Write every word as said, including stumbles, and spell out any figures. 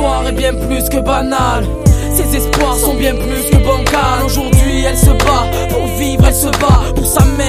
histoire est bien plus que banale. Ses espoirs sont bien plus que bancals. Aujourd'hui elle se bat pour vivre, elle se bat pour sa mère.